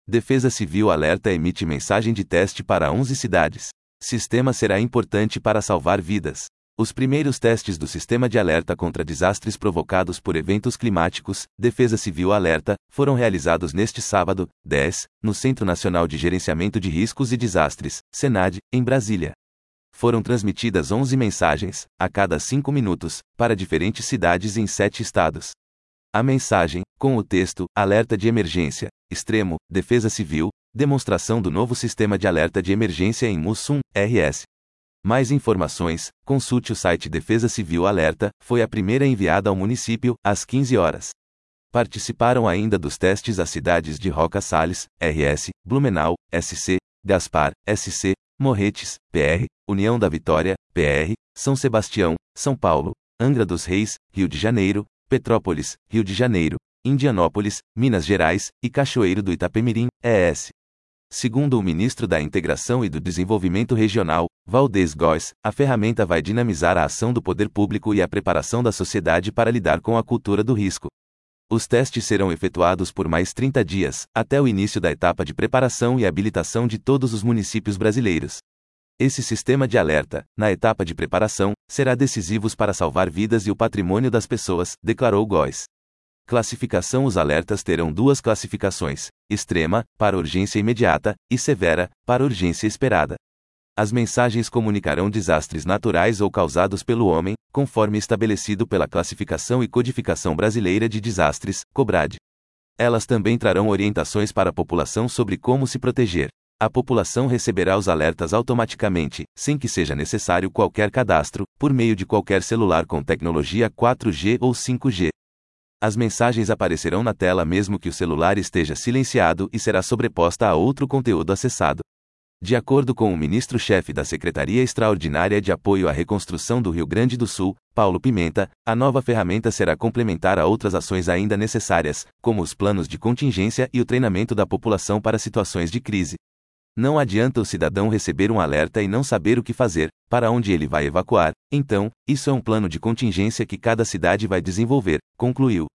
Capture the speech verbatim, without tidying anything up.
Defesa Civil Alerta emite mensagem de teste para onze cidades. Sistema será importante para salvar vidas. Os primeiros testes do Sistema de Alerta contra Desastres Provocados por Eventos Climáticos, Defesa Civil Alerta, foram realizados neste sábado, dez, no Centro Nacional de Gerenciamento de Riscos e Desastres, SENAD, em Brasília. Foram transmitidas onze mensagens, a cada cinco minutos, para diferentes cidades em sete estados. A mensagem, com o texto, Alerta de Emergência, Extremo, Defesa Civil, demonstração do novo Sistema de Alerta de Emergência em Mussum, R S. Mais informações, consulte o site Defesa Civil Alerta, foi a primeira enviada ao município, às quinze horas. Participaram ainda dos testes as cidades de Roca Salles, R S, Blumenau, S C, Gaspar, S C, Morretes, P R, União da Vitória, P R, São Sebastião, São Paulo, Angra dos Reis, Rio de Janeiro, Petrópolis, Rio de Janeiro, Indianópolis, Minas Gerais, e Cachoeiro do Itapemirim, E S. Segundo o ministro da Integração e do Desenvolvimento Regional, Valdez Góes, a ferramenta vai dinamizar a ação do poder público e a preparação da sociedade para lidar com a cultura do risco. Os testes serão efetuados por mais trinta dias, até o início da etapa de preparação e habilitação de todos os municípios brasileiros. Esse sistema de alerta, na etapa de preparação, será decisivo para salvar vidas e o patrimônio das pessoas, declarou Góes. Classificação: os alertas terão duas classificações: extrema, para urgência imediata, e severa, para urgência esperada. As mensagens comunicarão desastres naturais ou causados pelo homem, conforme estabelecido pela Classificação e Codificação Brasileira de Desastres, COBRAD. Elas também trarão orientações para a população sobre como se proteger. A população receberá os alertas automaticamente, sem que seja necessário qualquer cadastro, por meio de qualquer celular com tecnologia quatro G ou cinco G. As mensagens aparecerão na tela mesmo que o celular esteja silenciado e será sobreposta a outro conteúdo acessado. De acordo com o ministro-chefe da Secretaria Extraordinária de Apoio à Reconstrução do Rio Grande do Sul, Paulo Pimenta, a nova ferramenta será complementar a outras ações ainda necessárias, como os planos de contingência e o treinamento da população para situações de crise. Não adianta o cidadão receber um alerta e não saber o que fazer, para onde ele vai evacuar. Então, isso é um plano de contingência que cada cidade vai desenvolver, concluiu.